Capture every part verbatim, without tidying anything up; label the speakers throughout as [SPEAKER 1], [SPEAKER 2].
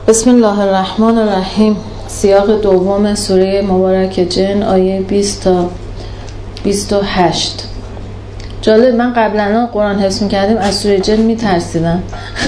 [SPEAKER 1] بسم الله الرحمن الرحیم. سیاق دوم سوره مبارک جن، آیه بیست تا بیست و هشت. جالب، من قبلا قرآن حفظ می‌کردیم از سوره جن می‌ترسیدم.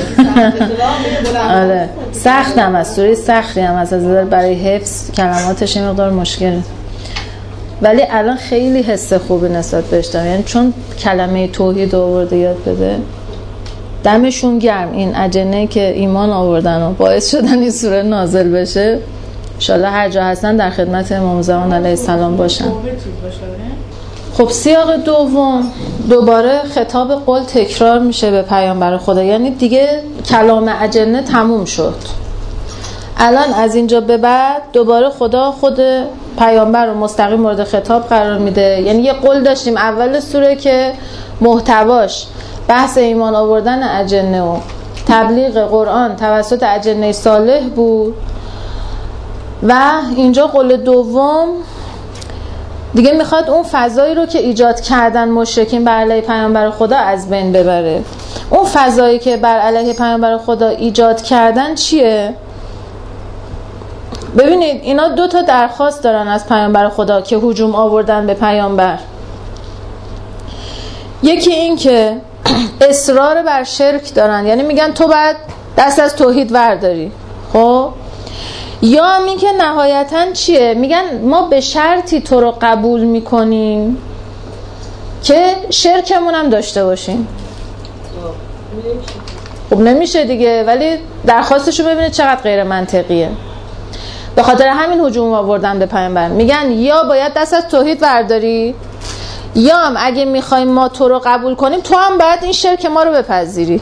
[SPEAKER 1] آره سختم، از سوره سختی هم از نظر برای حفظ کلماتش یه مقدار مشکله، ولی الان خیلی حس خوبی نسبت بهش دارم، یعنی چون کلمه توحید آورده یاد بده. دمشون گرم این اجنه که ایمان آوردن و باعث شدن این سوره نازل بشه. ان شاءالله هر جا هستن در خدمت امام زمان علیه السلام باشن. خب سیاق دوم دوباره خطاب قول تکرار میشه به پیامبر خدا، یعنی دیگه کلام اجنه تموم شد. الان از اینجا به بعد دوباره خدا خود پیامبر رو مستقیم مورد خطاب قرار میده. یعنی یه قول داشتیم اول سوره که محتواش بحث ایمان آوردن اجنه و تبلیغ قرآن توسط اجنه صالح بود، و اینجا قول دوم دیگه میخواد اون فضایی رو که ایجاد کردن مشرکین بر علیه پیامبر خدا از بین ببره. اون فضایی که بر علیه پیامبر خدا ایجاد کردن چیه؟ ببینید اینا دو تا درخواست دارن از پیامبر خدا که هجوم آوردن به پیامبر. یکی این که اصرار بر شرک دارن، یعنی میگن تو باید دست از توحید ورداری. خب یا هم این که نهایتاً چیه؟ میگن ما به شرطی تو رو قبول میکنیم که شرکمون هم داشته باشیم. خب نمیشه دیگه، ولی درخواستشو ببینید چقدر غیر منطقیه. به خاطر همین هجوم آوردن به پیامبر. میگن یا باید دست از توحید ورداری، یا هم اگه میخوایم ما تو رو قبول کنیم تو هم باید این شرک ما رو بپذیری.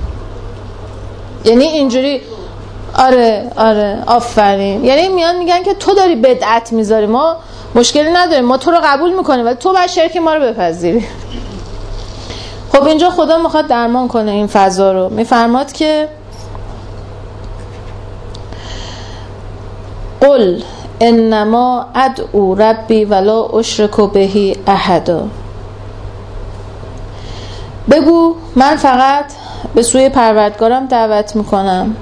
[SPEAKER 1] یعنی اینجوری. آره آره آفرین. یعنی میان میگن که تو داری بدعت میذاری، ما مشکلی نداریم، ما تو رو قبول میکنیم ولی تو باید شرک ما رو بپذیری. خب اینجا خدا میخواد درمان کنه این فضا رو. میفرماد که قل انما ادعو ربی ولا اشرک به احدا. بگو من فقط به سوی پروردگارم دعوت میکنم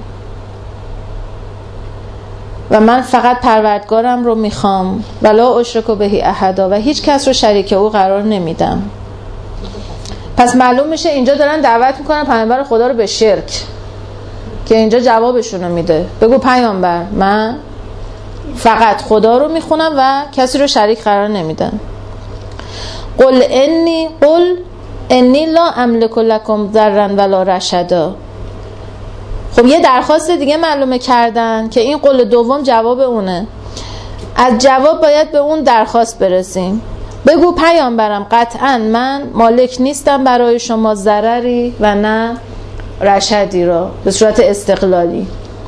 [SPEAKER 1] و من فقط پروردگارم رو میخوام، ولا اشرک به احدا، و هیچ کس رو شریک او قرار نمیدم. پس معلوم میشه اینجا دارن دعوت میکنن پیامبر خدا رو به شرک، که اینجا جوابشون رو میده. بگو پیامبر من فقط خدا رو میخونم و کسی رو شریک قرار نمیدم. قل انی قل انی لا املک لکم ضرا ولا رشدا. خب یه درخواست دیگه معلومه کردن که این قول دوم جواب اونه. از جواب باید به اون درخواست برسیم. بگو پیامبرم قطعا من مالک نیستم برای شما ضرری و نه رشدی را، به صورت استقلالی.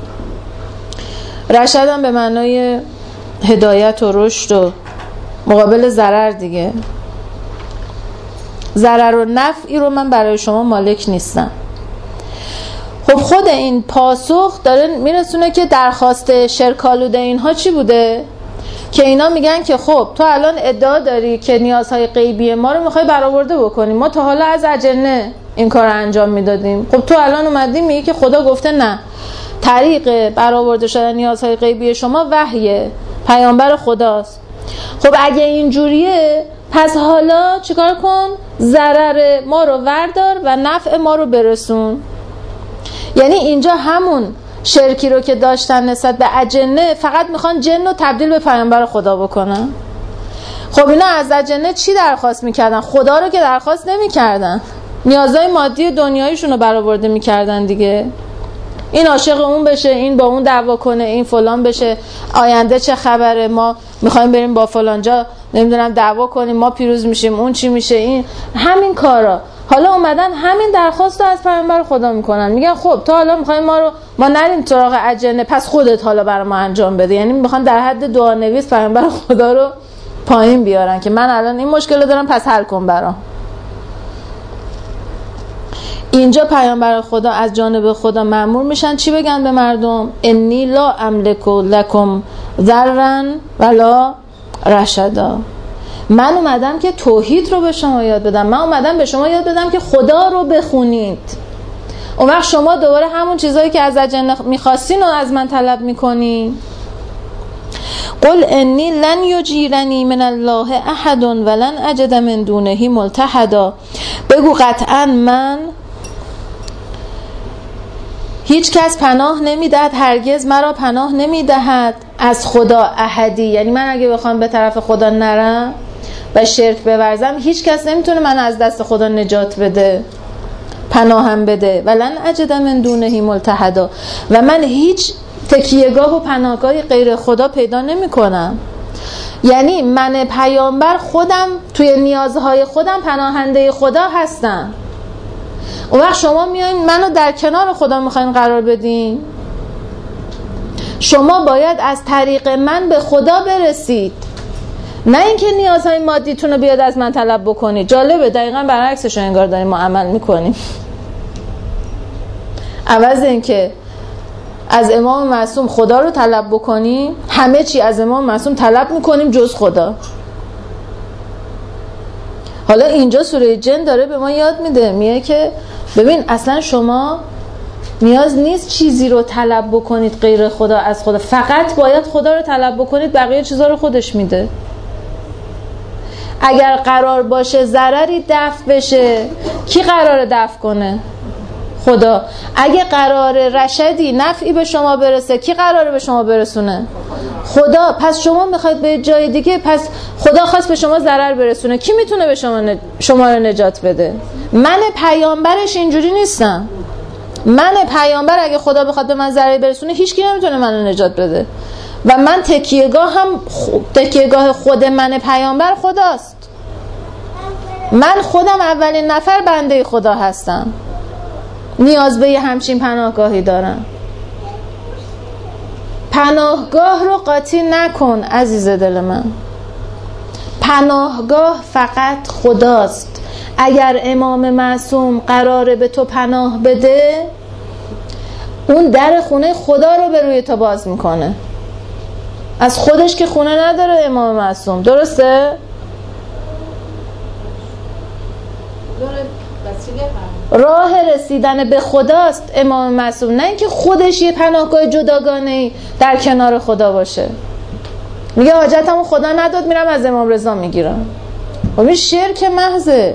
[SPEAKER 1] رشد هم به معنای هدایت و رشد و مقابل ضرر دیگه. ضرر و نفعی رو من برای شما مالک نیستم. خب خود این پاسخ داره میرسونه که درخواست شرکالوده اینها چی بوده؟ که اینا میگن که خب تو الان ادعا داری که نیازهای غیبی ما رو میخوای برآورده بکنی، ما تا حالا از اجنه این کار رو انجام میدادیم. خب تو الان اومدی میگی که خدا گفته نه، طریق برآورده شدن نیازهای غیبی شما وحیه، پیامبر خداست. خب اگه اینجوریه پس حالا چیکار کن؟ ضرر ما رو وردار و نفع ما رو برسون. یعنی اینجا همون شرکی رو که داشتن نسبت به اجنه، فقط میخوان جن رو تبدیل به پیامبر خدا بکنن. خب اینا از اجنه چی درخواست میکردن؟ خدا رو که درخواست نمیکردن، نیازهای مادی دنیایشون رو برآورده میکردن دیگه. این عاشق اون بشه، این با اون دعوا کنه، این فلان بشه، آینده چه خبره، ما میخوایم بریم با فلانجا نمیدونم دعوا کنیم، ما پیروز میشیم، اون چی میشه، این همین کارا. حالا اومدن همین درخواست رو از پیامبر خدا میکنن. میگن خب تو حالا میخوایم ما رو ما نریم سراغ اجنه، پس خودت حالا برای ما انجام بده. یعنی میخوان در حد دعا نویس پیامبر خدا رو پایین بیارن که من الان این مشکل دارم پس حل کن برام. اینجا پیامبر خدا از جانب خدا مأمور میشن چی بگن به مردم؟ انی لا املک لکم ضرا ولا رشدا. من اومدم که توحید رو به شما یاد بدم، من اومدم به شما یاد بدم که خدا رو بخونید، اون وقت شما دوباره همون چیزایی که از اجنه میخواستین و از من طلب میکنین. قل انی لن یجیرنی من الله احد ولن اجد من دونه ملتحدا. بگو قطعا من هیچ کس پناه نمیدهد، هرگز مرا پناه نمیدهد از خدا احدی. یعنی من اگه بخوام به طرف خدا نرم و شرک بورزم، هیچ کس نمیتونه من از دست خدا نجات بده، پناهم بده. ولن اجد من دونه ملتحدا. و من هیچ تکیهگاه و پناهگاهی غیر خدا پیدا نمی کنم. یعنی من پیامبر خودم توی نیازهای خودم پناهنده خدا هستم. اون وقت شما میایین منو در کنار خدا میخواین قرار بدین. شما باید از طریق من به خدا برسید، نه اینکه نیازهای مادیتون رو بیاد از من طلب بکنید. جالبه، دقیقاً برعکسش رو انگار داریم ما عمل میکنیم. عوض اینکه از امام معصوم خدا رو طلب بکنیم، همه چی از امام معصوم طلب میکنیم جز خدا. حالا اینجا سوره جن داره به ما یاد میده، میگه که ببین اصلا شما نیاز نیست چیزی رو طلب بکنید غیر خدا از خدا، فقط باید خدا رو طلب بکنید، بقیه چیزا رو خودش میده. اگر قرار باشه ضرری دفع بشه، کی قراره دفع کنه؟ خدا. اگه قرار رشدی نفعی به شما برسه، کی قراره به شما برسونه؟ خدا. پس شما میخواید به جای دیگه، پس خدا خواست به شما ضرر برسونه، کی میتونه به شما ن... شما رو نجات بده؟ من پیامبرش اینجوری نیستم. من پیامبر اگه خدا بخواد به من ضرری برسونه، هیچ کی نمیتونه منو نجات بده. و من تکیهگاه هم تکیهگاه خود من پیامبر خداست. من خودم اولین نفر بنده خدا هستم، نیاز به یه همچین پناهگاهی دارم. پناهگاه رو قاطی نکن عزیز دل من. پناهگاه فقط خداست. اگر امام معصوم قراره به تو پناه بده، اون در خونه خدا رو به روی تو باز میکنه. از خودش که خونه نداره امام معصوم، درسته؟ راه رسیدن به خداست امام معصوم، نه اینکه خودش یه پناهگاه جداگانه‌ای در کنار خدا باشه. میگه حاجتمو خدا نداد، میرم از امام رضا میگیرم. و این شرک محضه.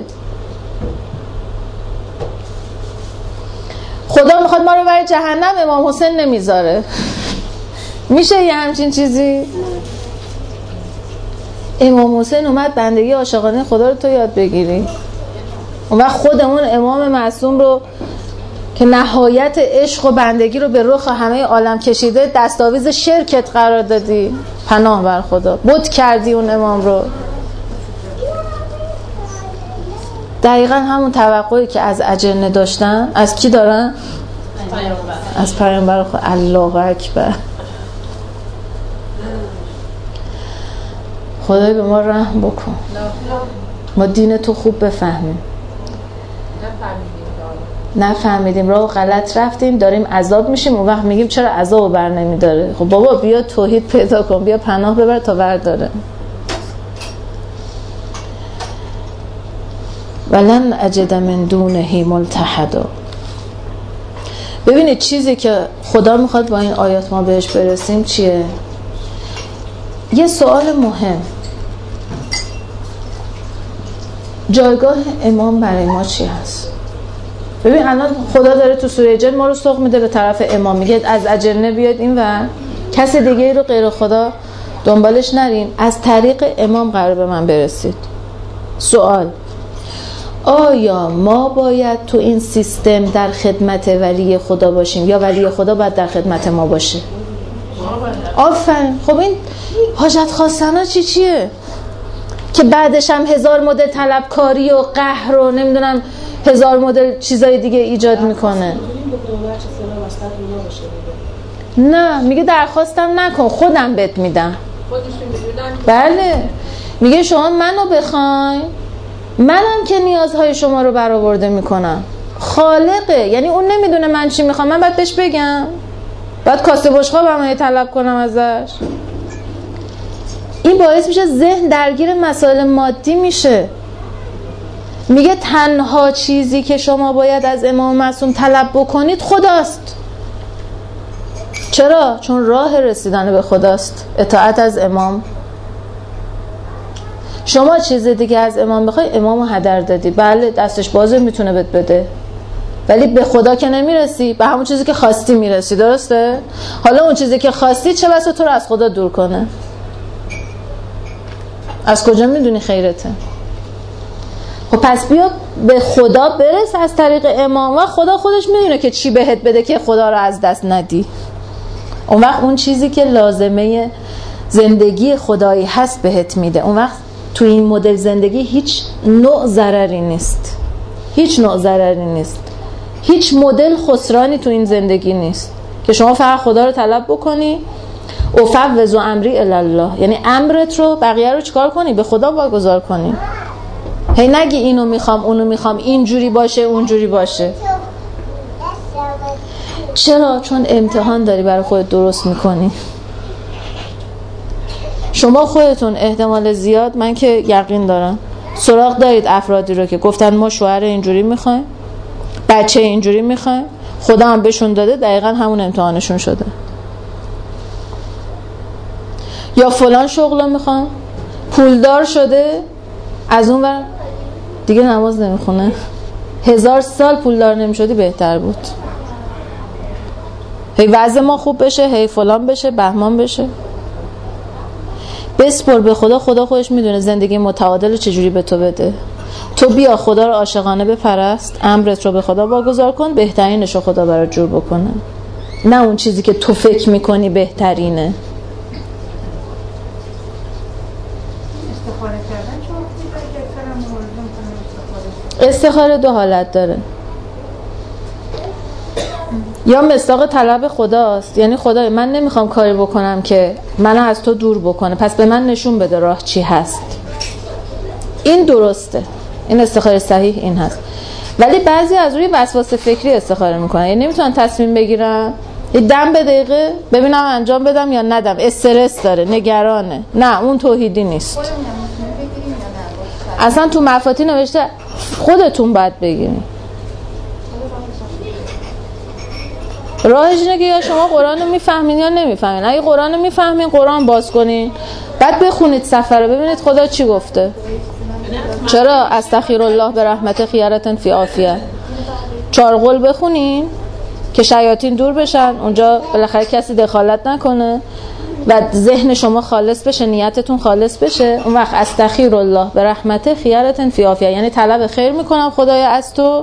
[SPEAKER 1] خدا میخواد ما رو بره جهنم، امام حسین نمیذاره. میشه یه همچین چیزی؟ امام حسین اومد بندگی عاشقانه خدا رو تو یاد بگیری. اون وقت خودمون امام معصوم رو که نهایت عشق و بندگی رو به رخ همه عالم کشیده، دستاویز شرکت قرار دادی. پناه بر خدا، بت کردی اون امام رو. دقیقا همون توقعی که از اجنه داشتن، از کی دارن؟ از پیامبر خدا. الله اکبر. خدای به ما رحم بکن، ما دین تو خوب بفهمیم. نفهمیدیم، راه غلط رفتیم، داریم عذاب میشیم. اون وقت میگیم چرا عذابو بر نمیداره؟ خب بابا بیا توحید پیدا کن، بیا پناه ببر تا برداره. ولن اجد من دونه ملتحدا. ببینید چیزی که خدا میخواد با این آیات ما بهش برسیم چیه؟ یه سوال مهم، جایگاه امام برای ما چی هست؟ ببین الان خدا داره تو سوره جن ما رو سوق میده به طرف امام، میگه از اجنه بیاد این و کسی دیگه ای رو غیر خدا دنبالش نرین، از طریق امام قرار به من برسید. سوال، آیا ما باید تو این سیستم در خدمت ولی خدا باشیم یا ولی خدا باید در خدمت ما باشه؟ آفرین. خب این حاجت خواستنا چی چیه؟ که بعدش هم هزار مدل طلبکاری و قهر و نمیدونم هزار مدل چیزای دیگه ایجاد میکنه. نه، میگه درخواستم نکن، خودم بهت میدم. بله، میگه شما منو بخواین، منم که نیازهای شما رو برآورده میکنم. خالقه، یعنی اون نمیدونه من چی میخوام، من باید بهش بگم؟ باید کاسه بشقابم طلب کنم ازش؟ این باعث میشه ذهن درگیر مسائل مادی میشه. میگه تنها چیزی که شما باید از امام معصوم طلب بکنید خداست. چرا؟ چون راه رسیدن به خداست اطاعت از امام. شما چیز دیگه از امام بخوای، امامو هدر دادی، بله دستش بازه میتونه بهت بده، ولی به خدا که نمیرسی، به همون چیزی که خواستی میرسی. درسته؟ حالا اون چیزی که خواستی چه بسا تو رو از خدا دور کنه. از کجا میدونی خیرته؟ خب پس بیا به خدا برس از طریق امام و خدا خودش میدونه که چی بهت بده که خدا رو از دست ندی. اون وقت اون چیزی که لازمه زندگی خدایی هست بهت میده. اون وقت تو این مدل زندگی هیچ نوع ضرری نیست، هیچ نوع ضرری نیست، هیچ مدل خسرانی تو این زندگی نیست که شما فقط خدا رو طلب بکنی. افوض امری الی الله، یعنی امرت رو بقیه رو چیکار کنی؟ به خدا واگذار کنی. هی نگی اینو میخوام اونو میخوام، اینجوری باشه اونجوری باشه. چرا؟ چون امتحان داری برای خودت درست میکنی. شما خودتون احتمال زیاد، من که یقین دارم، سراغ دارید افرادی رو که گفتن ما شوهر اینجوری میخوایم، بچه اینجوری میخوایم، خدا هم بهشون داده، دقیقا همون امتحانشون شده. یا فلان شغل میخوام، پولدار شده، از اون ور دیگه نماز نمیخونه. هزار سال پولدار نمیشدی بهتر بود. هی وضع ما خوب بشه، هی فلان بشه، بهمان بشه. بسپر به خدا، خدا خودش میدونه زندگی متعادل رو چجوری به تو بده. تو بیا خدا رو عاشقانه بپرست، امرت رو به خدا واگذار کن، بهترینش رو خدا برات جور بکنه، نه اون چیزی که تو فکر میکنی بهترینه. استخاره دو حالت داره. یا مصداق طلب خداست، یعنی خدای من نمیخوام کاری بکنم که منو از تو دور بکنه، پس به من نشون بده راه چی هست. این درسته، این استخاره صحیح این هست. ولی بعضی از روی وسواس فکری استخاره میکنن، یعنی نمیتونن تصمیم بگیرن، یه دم به دقیقه ببینم انجام بدم یا ندم، استرس داره، نگرانه. نه اون توحیدی نیست. اصلا تو مفاتی نوشته خودتون باید بگیرین. راهش اینه که یا شما قرآن رو میفهمین یا نمیفهمین. اگه قرآن رو میفهمین قرآن باز کنین، بعد بخونید صفحه رو ببینید خدا چی گفته. چرا؟ استغفر الله به رحمت خیارتن فی عافیه. چهار قول بخونین که شیاطین دور بشن، اونجا بالاخره کسی دخالت نکنه و ذهن شما خالص بشه، نیتتون خالص بشه. اون وقت استغفر الله به رحمت خیارتن فی عافیه، یعنی طلب خیر میکنم خدایا از تو.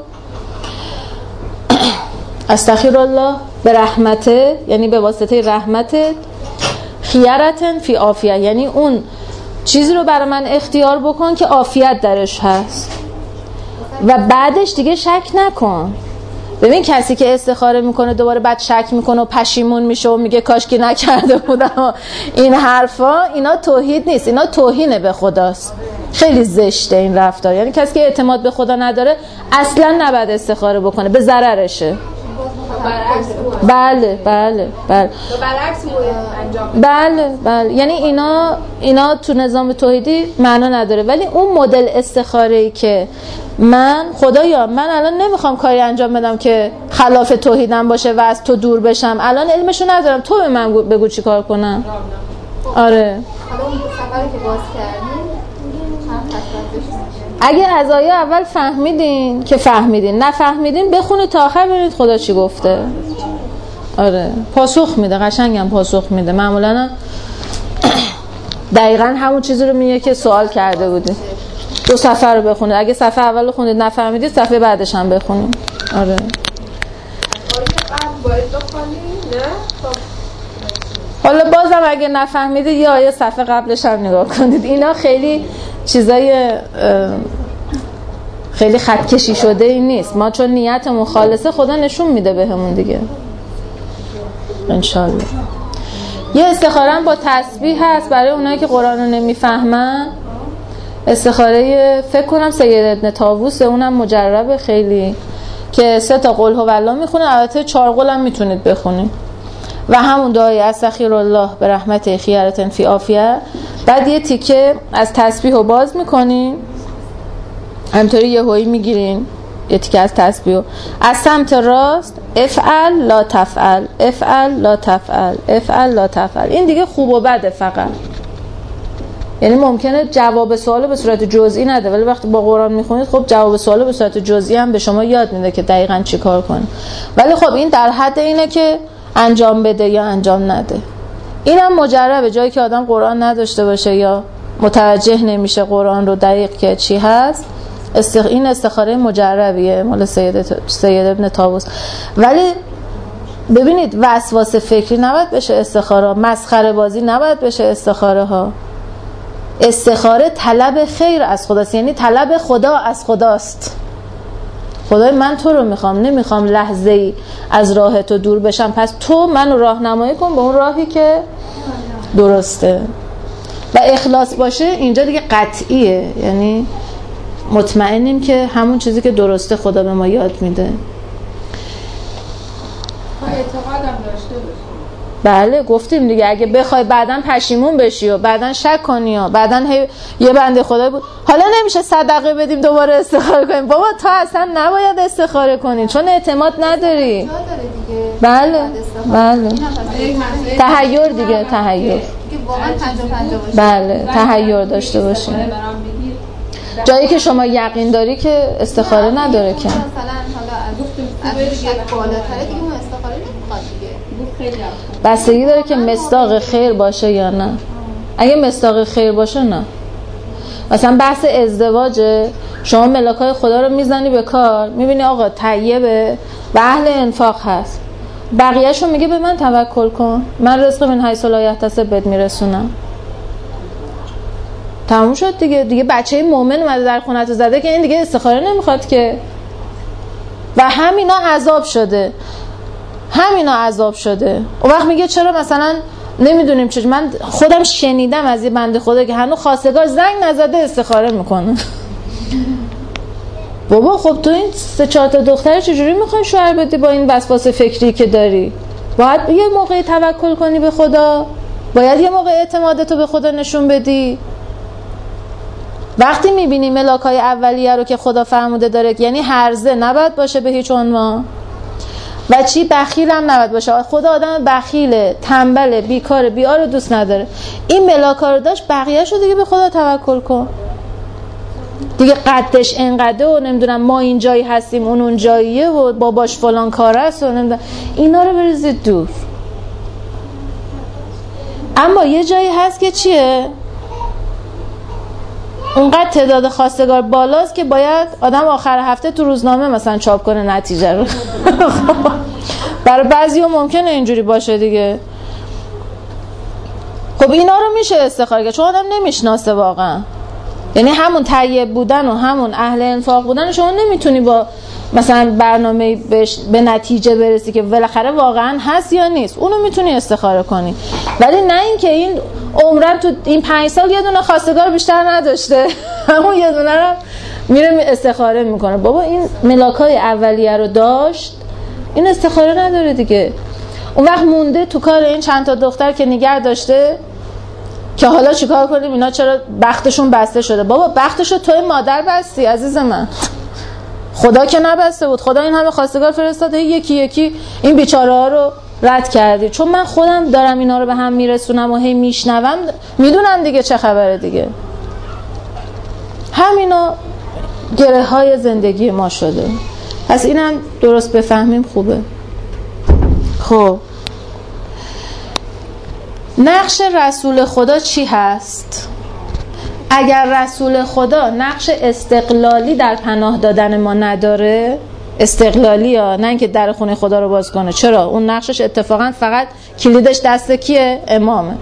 [SPEAKER 1] استغفر الله به رحمته، یعنی به واسطه رحمتت، خیارتن فی عافیه، یعنی اون چیزی رو برای من اختیار بکن که عافیت درش هست و بعدش دیگه شک نکن. ببین کسی که استخاره میکنه دوباره بعد شک میکنه و پشیمون میشه و میگه کاش که نکرده بودم، این حرفا، اینا توحید نیست، اینا توهینه به خداست. خیلی زشته این رفتار. یعنی کسی که اعتماد به خدا نداره اصلا نباید استخاره بکنه، به ضررشه. بله بله بله بله بله یعنی اینا اینا تو نظام توحیدی معنا نداره. ولی اون مدل استخاره‌ای که من خدایا من الان نمیخوام کاری انجام بدم که خلاف توحیدم باشه و از تو دور بشم، الان علمشو ندارم، تو به من بگو چی کار کنم. آره
[SPEAKER 2] حالا اون سفری که باز کردیم
[SPEAKER 1] اگه از آیه اول فهمیدین که فهمیدین، نفهمیدین بخونید تا آخر ببینید خدا چی گفته. آره پاسخ میده، قشنگم پاسخ میده. معمولا دقیقاً همون چیزی رو میگه که سوال کرده بودی. دو صفحه رو بخونید، اگه صفحه اول رو خوندید نفهمیدید صفحه بعدش هم بخونید. آره حالا بازم اگه نفهمیدید یا یه صفحه قبلش هم نگاه کنید. اینا خیلی چیزای خیلی خط کشی شده ای نیست. ما چون نیتمون خالصه خدا نشون میده بهمون دیگه انشالله. یه استخاره با تسبیح هست برای اونایی که قرآن رو نمیفهمن. استخاره فکر کنم سید ابن طاووس، اونم مجربه خیلی، که سه تا قل هو الله میخونه. البته چهار قل هم میتونید بخونید و همون دعای استغفر الله به رحمت خیارتن فی عافیه. بعد یه تیکه از تسبیح رو باز میکنیم، همینطوری یهویی میگیرین یه تیکه از تسبیح از سمت راست، افعل لا تفعل، افعل لا تفعل، افعل لا تفعل. این دیگه خوب و بده فقط، یعنی ممکنه جواب سوال به صورت جزئی نده، ولی وقتی با قرآن میخونید خب جواب سوال به صورت جزئی هم به شما یاد میده که دقیقاً چی کار کنید. ولی خب این در حد اینه که انجام بده یا انجام نده. اینم مجربه، جایی که آدم قرآن نداشته باشه یا متوجه نمیشه قرآن رو دقیق که چی هست، استخ... این استخاره مجربیه مال سید, سید ابن طاووس. ولی ببینید وسواس فکری نباید بشه استخاره، مسخره بازی نباید بشه استخاره ها. استخاره طلب خیر از خداست، یعنی طلب خدا از خداست. خدای من تو رو میخوام، نمیخوام لحظه ای از راه تو دور بشم، پس تو منو راهنمایی کن به اون راهی که درسته. و اخلاص باشه اینجا دیگه قطعیه، یعنی مطمئنیم که همون چیزی که درسته خدا به ما یاد میده.
[SPEAKER 2] اعتقادم داشته باشه.
[SPEAKER 1] بله گفتیم دیگه، اگه بخوای بعداً پشیمون بشی و بعداً شک کنی و بعداً هی... یه بنده خدا بود حالا نمیشه صدقه بدیم دوباره استخاره کنیم، بابا تا اصلا نباید استخاره کنی چون اعتماد نداری. بله بله تحیر دیگه، تحیر بله تحیر داشته باشی. جایی که شما یقین داری که استخاره نداره که.
[SPEAKER 2] مثلا حالا از یک بالاتره دیگه اون استخاره نمیخواد دیگه.
[SPEAKER 1] بستگی داره که مصداق خیر باشه یا نه. اگه مصداق خیر باشه نه. مثلا بحث ازدواجه، شما ملاکای خدا رو میزنی به کار، میبینی آقا طیبه و اهل انفاق هست، بقیه‌شو میگه به من توکل کن، من رزق من حیث لا یحتسب بهت میرسونم. تموم شد دیگه. دیگه بچه مومن اومده در خونت رو زده که این دیگه استخاره نمیخواد که. و همینا عذاب شده، همینا عذاب شده. اون وقت میگه چرا مثلا نمیدونیم چه. من خودم شنیدم از یه بنده خدا که هنوز خواستگار زنگ نزده استخاره میکنه. بابا خب تو این سه چهار تا دختر چجوری میخوای شوهر بدی با این وسواس فکری که داری؟ باید یه موقعی توکل کنی به خدا، باید یه موقع اعتمادتو به خدا نشون بدی. وقتی میبینی ملاکای اولیه رو که خدا فرموده داره، یعنی هرزه نباید باشه به هیچ عنوان، و چی بخیل هم نباید باشه. خدا آدم بخیله، تنبله، بیکاره، بیار رو دوست نداره. این ملاکا رو داشت، بقیه‌اش رو دیگه به خدا توکل کن دیگه. قدش انقدر و نمیدونم ما این جایی هستیم اون اون جاییه و باباش فلان کاره است و نمیدونم، اینا رو بریزید دور. اما یه جایی هست که چیه؟ اونقدر تعداد خواستگار بالاست که باید آدم آخر هفته تو روزنامه مثلا چاپ کنه نتیجه رو. برای بعضی‌ها ممکنه اینجوری باشه دیگه. خب اینا رو میشه استخاره کرد چون آدم نمیشناسه واقعا. یعنی همون طیب بودن و همون اهل انفاق بودن شما نمیتونی با مثلا برنامه به نتیجه برسی که بالاخره واقعا هست یا نیست. اونو میتونی استخاره کنی، ولی نه اینکه این عمرم تو این پنج سال یه دونه خواستگار بیشتر نداشته همون یه دونه رو میره استخاره میکنه. بابا این ملاکای اولیه رو داشت، این استخاره نداره دیگه. اون وقت مونده تو کار این چند تا دختر که نگه داشته که حالا چیکار کنیم اینا چرا بختشون بسته شده. بابا بختشو توی مادر بستی عزیز من، خدا که نبسته بود. خدا این همه خواستگار فرستاده، یکی یکی این بیچاره ها رو رد کردی. چون من خودم دارم اینا رو به هم میرسونم و هی میشنوم، میدونم دیگه چه خبره دیگه. همینا گره های زندگی ما شده. پس اینم درست بفهمیم خوبه. خب نقش رسول خدا چی هست؟ اگر رسول خدا نقش استقلالی در پناه دادن ما نداره، استقلالی ها، نه اینکه در خونه خدا رو باز کنه، چرا؟ اون نقشش اتفاقا فقط کلیدش دست کیه؟ امامه.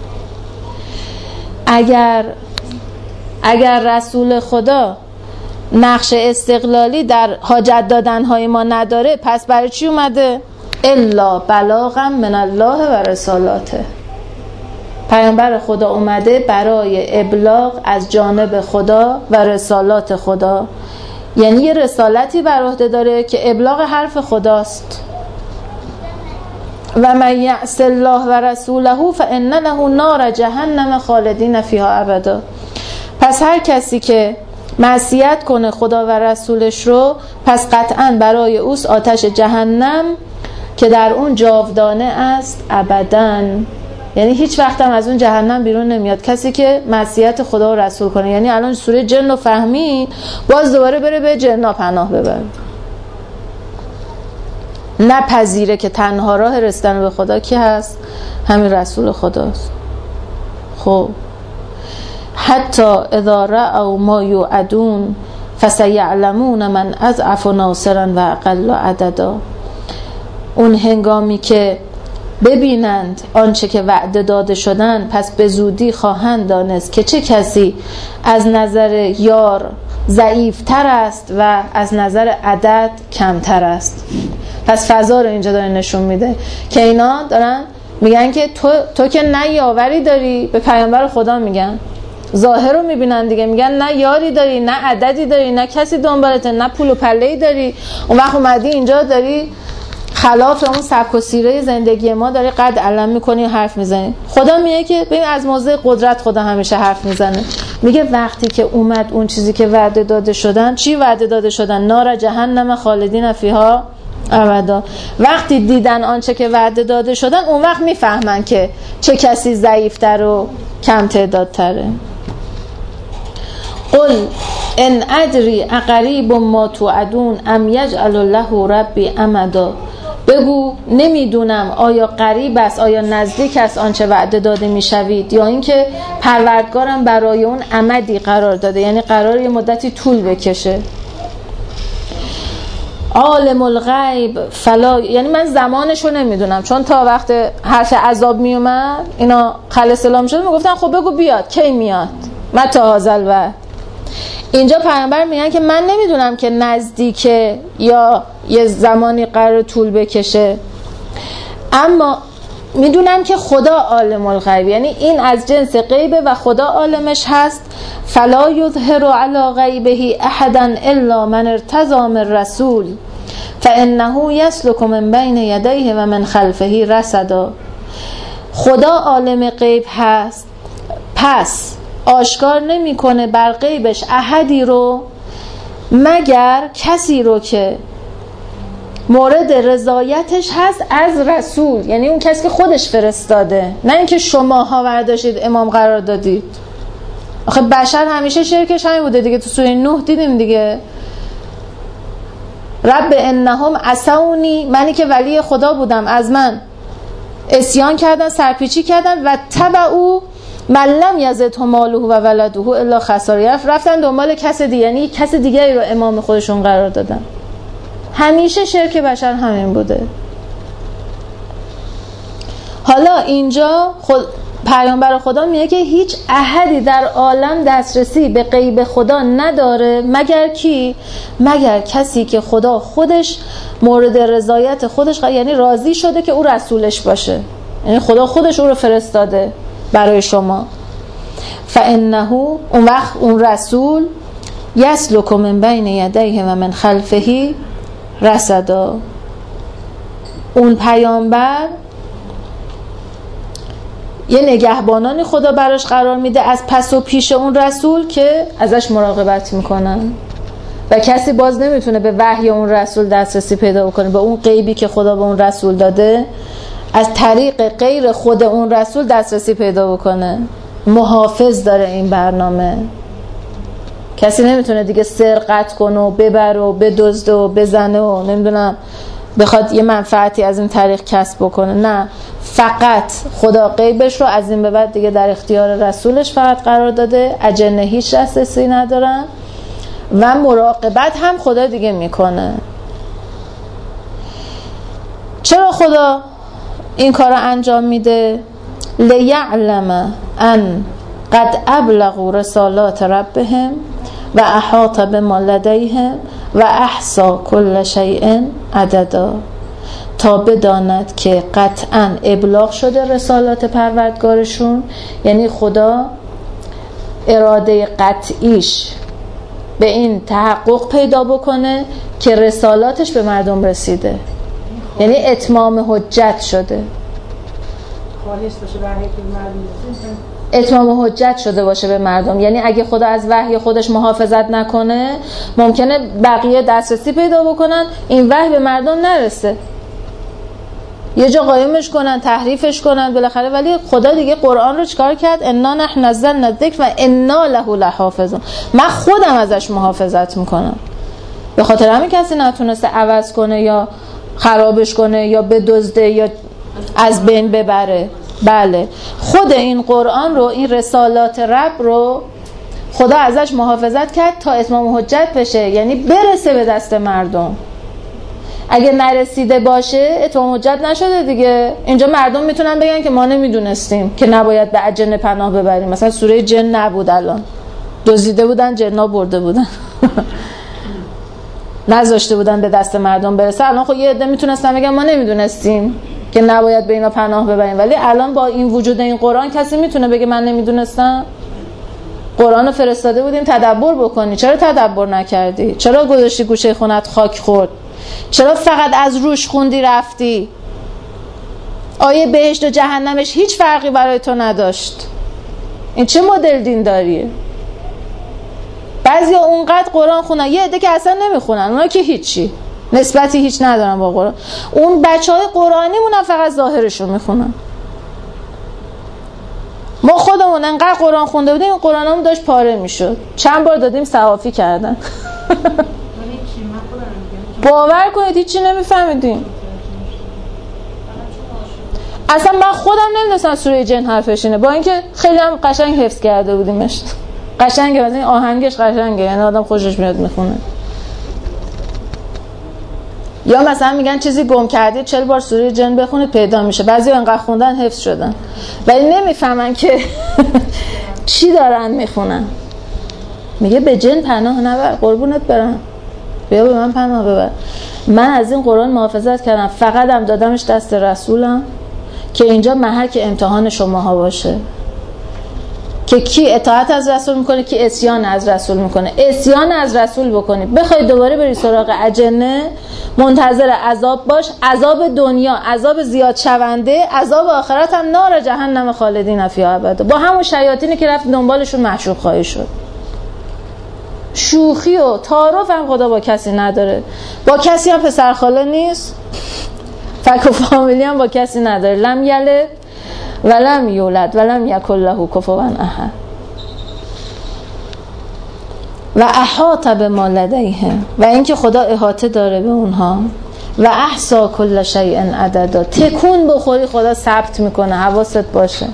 [SPEAKER 1] اگر اگر رسول خدا نقش استقلالی در حاجت دادن های ما نداره، پس برای چی اومده؟ الا بلاغا من الله و رسالاته. پیامبر خدا اومده برای ابلاغ از جانب خدا و رسالات خدا، یعنی یه رسالتی بر عهده داره که ابلاغ حرف خداست. و من یعص الله و رسوله فان له نار جهنم خالدین فیها ابدا. پس هر کسی که معصیت کنه خدا و رسولش رو، پس قطعا برای اوست آتش جهنم که در اون جاودانه است ابداً. یعنی هیچ وقت هم از اون جهنم بیرون نمیاد کسی که معصیت خدا و رسول کنه. یعنی الان سوره جن رو فهمید، باز دوباره بره به جن‌ها پناه ببره، نپذیره که تنها راه رسیدن به خدا کی هست؟ همین رسول خداست. خب حتی اذا رأوا ما یوعدون فسیعلمون من اضعف ناصرا و اقل عددا. اون هنگامی که ببینند آنچه که وعده داده شدن، پس به زودی خواهند دانست که چه کسی از نظر یار ضعیفتر است و از نظر عدد کمتر است. پس فضا رو اینجا داره نشون میده که اینا دارن میگن که تو, تو که نه یاوری داری، به پیامبر خدا میگن، ظاهر رو میبینن دیگه، میگن نه یاری داری، نه عددی داری، نه کسی دنبالته، نه پول و پله‌ای داری. اون وقت اومدی اینجا داری خلاف اون سبک و سیره زندگی ما داری قد علم میکنی و حرف میزنی. خدا میگه که ببین از موضع قدرت خدا همیشه حرف میزنه. میگه وقتی که اومد اون چیزی که وعده داده شدن، چی وعده داده شدن؟ نار جهنم خالدین فیها ابدا. وقتی دیدن آنچه که وعده داده شدن، اون وقت میفهمن که چه کسی ضعیفتر و کم تعدادتره. قل ان ادری اقریب ما توعدون ام یجعل له ربی امدا. بگو نمیدونم آیا قریب است، آیا نزدیک است آنچه وعده داده میشوید، یا اینکه پروردگارم برای اون امدی قرار داده، یعنی قرار یه مدتی طول بکشه. عالم الغیب فلا، یعنی من زمانشو نمیدونم، چون تا وقت حرف عذاب میومد اینا خلص سلام شد میگفتن خب بگو بیاد، کی میاد، متی هذا الوعد. اینجا پیامبر میگن که من نمیدونم که نزدیکه یا یه زمانی قرار طول بکشه، اما میدونم که خدا عالم الغیب، یعنی این از جنس غیبه و خدا عالمش هست. فلا یظهر علی غیبه احدا الا من ارتضی من رسول فانه یسلک من بین یدیه و من خلفه رصدا. خدا عالم غیب هست، پس آشکار نمیکنه بر غیبش احدی رو مگر کسی رو که مورد رضایتش هست از رسول، یعنی اون کسی که خودش فرستاده، نه اینکه شماها برداشتید امام قرار دادید. آخه بشر همیشه شرکش همین بوده دیگه، تو سوره نوح دیدیم دیگه، رب انهم عصونی، منی که ولی خدا بودم از من عصیان کردن، سرپیچی کردن، و تبعوا من لم یزده ماله و ولده الا خسارا، رفتن دنبال کس دیگه، یعنی کس دیگری رو امام خودشون قرار دادن. همیشه شرک بشر همین بوده. حالا اینجا خود پیامبر خدا میگه که هیچ احدی در عالم دسترسی به غیب خدا نداره مگر کی؟ مگر کسی که خدا خودش مورد رضایت خودش، یعنی راضی شده که او رسولش باشه، یعنی خدا خودش او رو فرستاده برای شما. فانه، اون وقت اون رسول یسلک من بین یدیه و من خلفه رصدا، اون پیامبر یه نگهبانانی خدا براش قرار میده از پس و پیش اون رسول که ازش مراقبت میکنن و کسی باز نمیتونه به وحی اون رسول دسترسی پیدا بکنه، به اون غیبی که خدا به اون رسول داده از طریق غیر خود اون رسول دسترسی پیدا بکنه. محافظ داره این برنامه، کسی نمیتونه دیگه سرقت کنه و ببره و بدزده و بزنه و نمیدونم بخواد یه منفعتی از این طریق کسب بکنه. نه، فقط خدا غیبش رو از این به بعد دیگه در اختیار رسولش فقط قرار داده، اجنه هیچ دسترسی ندارن و مراقبت هم خدا دیگه میکنه. چرا خدا این کار رو انجام میده؟ لیعلم ان قد ابلغوا رسالات ربهم و احاط بما لدیهم و احصا کل شیء عددا، تا بداند که قطعا ابلاغ شده رسالات پروردگارشون، یعنی خدا اراده قطعیش به این تحقق پیدا بکنه که رسالاتش به مردم رسیده، یعنی اتمام حجت شده.
[SPEAKER 3] خالص باشه وحی که مردم برسه
[SPEAKER 1] اتمام حجت شده باشه به مردم. یعنی اگه خدا از وحی خودش محافظت نکنه ممکنه بقیه دسترسی پیدا بکنن این وحی به مردم نرسه، یه جا قایمش کنن، تحریفش کنن بالاخره. ولی خدا دیگه قرآن رو چیکار کرد؟ انا نحن نزلنا الذکر و انا له لحافظون. من خودم ازش محافظت میکنم. به خاطر همین کسی نتونسته عوض کنه یا خرابش کنه یا بدزده یا از بین ببره. بله خود این قرآن رو، این رسالات رب رو خدا ازش محافظت کرد تا اتمام حجت بشه، یعنی برسه به دست مردم. اگه نرسیده باشه اتمام حجت نشده دیگه. اینجا مردم میتونن بگن که ما نمیدونستیم که نباید به جن پناه ببریم. مثلا سوره جن نبود، الان دزدیده بودن، جنا برده بودن نذاشته بودن به دست مردم برسه. الان خب یه عده میتونستن بگن ما نمیدونستیم که نباید به اینا پناه ببریم. ولی الان با این وجود این قرآن کسی میتونه بگه من نمیدونستم؟ قرآن رو فرستاده بودیم تدبر بکنی، چرا تدبر نکردی؟ چرا گذاشتی گوشه خونت خاک خورد؟ چرا فقط از روش خوندی رفتی؟ آیه بهشت و جهنمش هیچ فرقی برای تو نداشت. این چه مدل دینداریه؟ بعضیا اونقدر قرآن خونن، یه عده که اصلا نمیخونن، اونا که هیچی، نسبتی هیچ ندارن با قرآن. اون بچهای قرآنی مونن فقط ظاهرشو میخونن. ما خودمون انقدر قرآن خونده بودیم این قرآنمون داشت پاره میشد. چند بار دادیم صحافی کردن باور کنید هیچی نمیفهمیدیم. اصلا من خودم نمیدونستم سوره جن حرفش اینه، با اینکه خیلی هم قشنگ حفظ کرده بودیمش. قشنگه، مثلا این آهنگش قشنگه، یعنی آدم خوشش میاد میخونه. یا مثلا میگن چیزی گم کردید چهل بار سوره جن بخونید پیدا میشه. بعضی انقدر خوندن حفظ شدن ولی نمیفهمن که چی دارن میخونن. میگه به جن پناه نبر، قربونت برم، بیا به من پناه ببر. من از این قرآن محافظت کردم، فقط هم دادمش دست رسولم که اینجا محک امتحان شماها باشه که کی اطاعت از رسول میکنه، کی عصیان از رسول میکنه. عصیان از رسول بکنی بخوای دوباره بری سراغ اجنه، منتظر عذاب باش. عذاب دنیا عذاب زیاد شونده، عذاب آخرت هم نار جهنم خالدین فیها ابدا. با همون شیاطینی که رفت دنبالشون معشوق خواهی شد. شوخی و تعارف هم خدا با کسی نداره، با کسی هم پسر خاله نیست، فک و فامیلی هم با کسی نداره. لم یلد ولم یولد ولم یکن له کفوا احد و احاط بما لدیه، و اینکه خدا احاطه داره به اونها. و احصا کل شیء عددا، تکون بخوری خدا ثبت میکنه، حواست باشه.